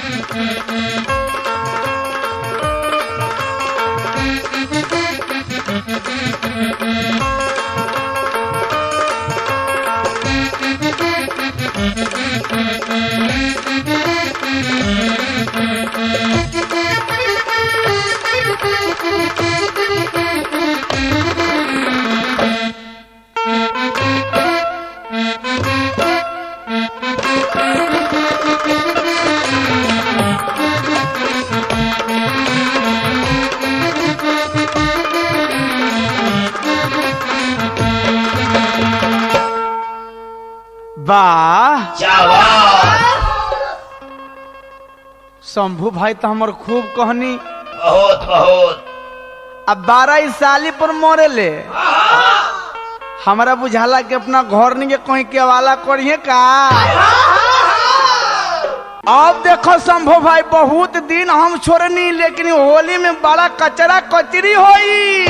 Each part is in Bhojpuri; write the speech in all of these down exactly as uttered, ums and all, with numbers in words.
वाह शंभू भाई तो हमार खूब कहनी बहुत बहुत अब बारह साली पर मोरे ले हमारा बुझाला के अपना घर नहीं कहीं के वाला करिए का। अब देखो शंभू भाई बहुत दिन हम छोड़नी लेकिन होली में बड़ा कचरा कचरी होई।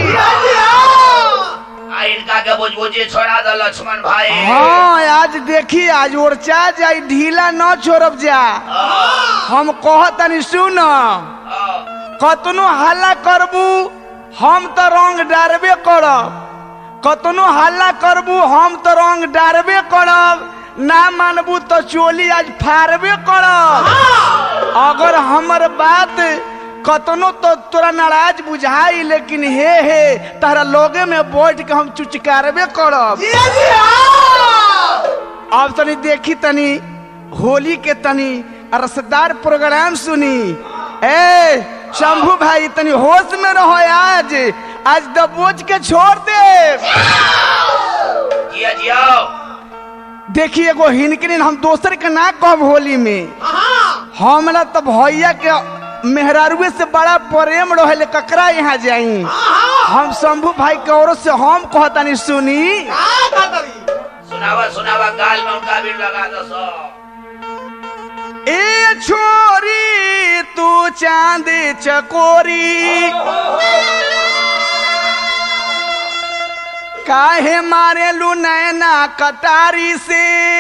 इनका के बुझबुझी छोड़ा दो लक्ष्मण भाई। हाँ आज देखी आज ओरचा जाई ढीला न छोड़ब जा। हम कहतनी सुन कतनो हल्ला करबू हम तो रंग डारबे करब कतनो हल्ला करबू हम तो रंग डारबे करब ना मानबू तो चोली आज फाड़बे करब। अगर हमर बात कतनो तो तोरा नाराज बुझाई लेकिन हे हे तारा लोगे में बैठ के हम चुचकारबे करब। अब तनी देखी तनी होली के तनी रसदार प्रोग्राम सुनी। ए शंभू भाई तनी होश में रहो आज आज दबोच के छोड़ दे। जिया जिया देखिए एगो हिनकिन हम दोसर के ना कहब होली में हमरा तो भैया के मेहरारुए से बड़ा प्रेम रहे ककरा यहाँ जाई। हम शंभू भाई के औरत से हम कहतानी सुनी। सुनावा सुनावा गाल में उनका भी लगा दो सो। ए छोरी तू चांद चकोरी काहे मारे लू नैना कटारी से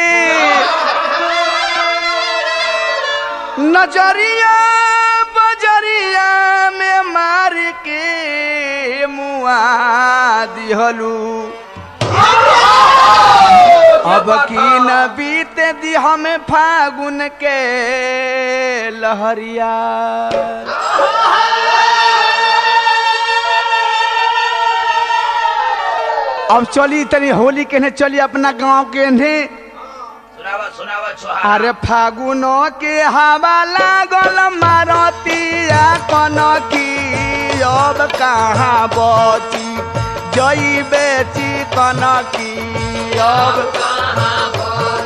नजरिया बजरिया में मार के मुआ दिहलू अब की न बीते दी हमें फागुन के लहरिया। अब चली तनी होली के चली अपना गांव के सुनावा सुनावा छोहा। अरे फागुनो के हवा लागल मारतिया कन की अब कहाँ बची जई बेची कन की अब कहाँ